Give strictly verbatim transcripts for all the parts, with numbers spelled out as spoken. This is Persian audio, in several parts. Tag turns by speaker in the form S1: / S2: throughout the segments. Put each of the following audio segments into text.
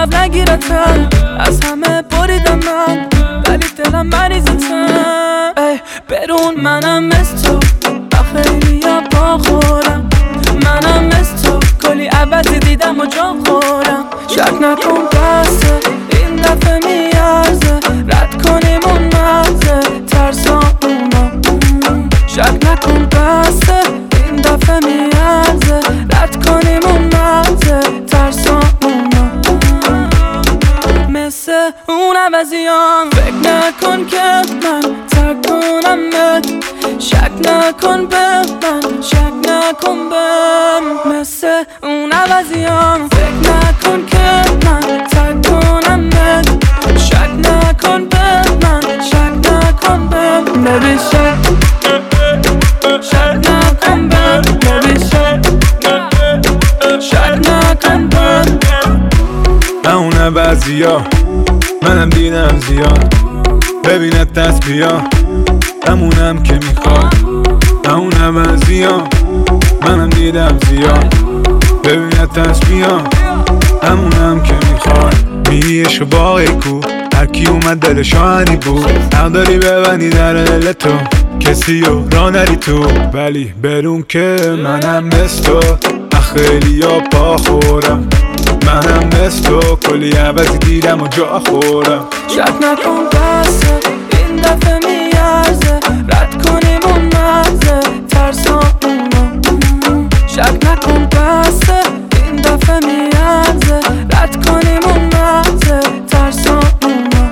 S1: عقب نگیرتم، از همه بریدم من ولی دلم مریضتم. ای برون منم مثل تو و خیلی یا با خورم، منم مثل تو کلی عوضی دیدم و جا خورم. شک نکن بسته این دفعه میارزه، رد کنیم اون مرزه ترسامونو. شک نکن بسته این دفعه میارزه، رد کنیم اون مرزه ترسامونو. مثل اون عوضیام فکر نکن که من ترک کنمت، شک نکن به من، شک نکن بهم. مثل اون عوضیام فکر نکن که من ترک کنمت، شک نکن به من، شک نکن بهم. Baby شک شک نکن بهم، Baby شک شک نکن بهم.
S2: اون عوضیا منم دیدم زیاد، ببینت دست بیا همونم که میخواد. اون عوضیا منم دیدم زیاد، ببینت دست بیا همونم که میخواد. میریش و باقی کو هرکی اومد دلش آهنی بود، حق داری ببندی در دل تو کسی رو را نری تو. ولی برون که منم مثل تو خیلی یا پا خورم، منم مثل تو کلی عوضی دیدم و جا خورم.
S1: شک نکن بسته این دفعه میارزه، رد کنیم اون مرزه ترسامونو. شک نکن بسته این دفعه میارزه، رد کنیم اون مرزه ترسامونو.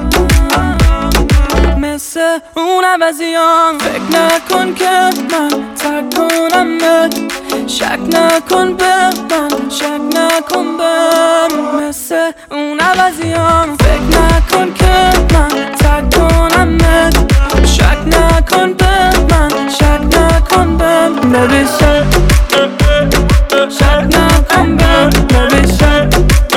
S1: مثل اون عوضیام فکر نکن که من ترک کنمت، شک نکن به من، شک نکن بهم. مثل اون عوضیام فکر نکن که من ترک کنمت، شک نکن به من، شک نکن بهم. Baby شک شک نکن بهم، Baby شک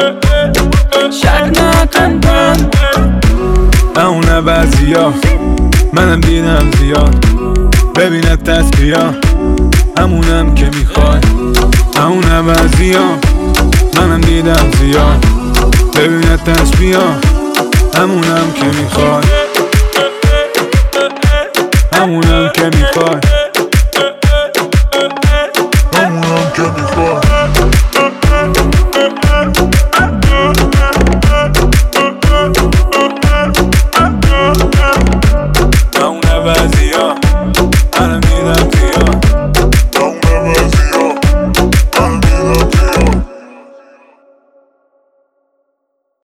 S1: شک نکن بهم.
S2: اون عوضیا منم دیدم زیاد، ببینت دست بیا همونم که میخوای. اون عوضیا منم دیدم زیاد، ببینت دست بیا همونم که میخوای، همونم که میخوای.